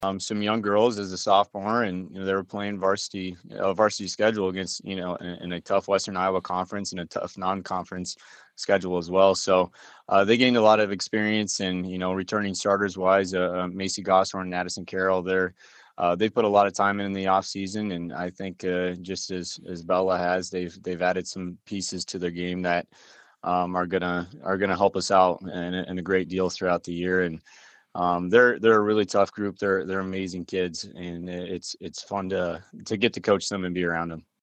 some young girls as a sophomore, and they were playing varsity schedule against in a tough Western Iowa conference and a tough non-conference schedule as well. So they gained a lot of experience, and returning starters wise, Macy Gosshorn and Addison Carroll, they put a lot of time in the off season, and I think just as Bella has, they've added some pieces to their game that are gonna help us out and a great deal throughout the year. And they're a really tough group. They're amazing kids, and it's fun to get to coach them and be around them.